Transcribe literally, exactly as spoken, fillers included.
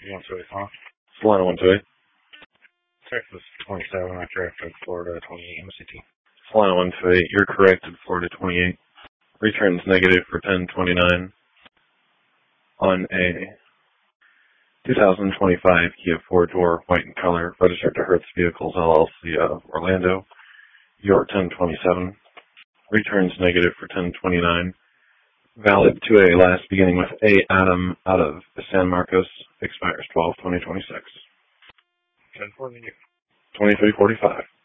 one two eight, huh? Solana one two eight. Texas twenty-seven, I drafted Florida twenty-eight M C T. Solana one two eight, you're corrected, Florida twenty-eight. Returns negative for ten twenty-nine on a two thousand twenty-five Kia four-door, white in color, registered to Hertz Vehicles, L L C of Orlando. You're ten twenty-seven. Returns negative for ten twenty-nine. Valid to a last beginning with A. Adam out of San Marcos. Expires twelve twenty twenty-six. ten forty. twenty-three forty-five.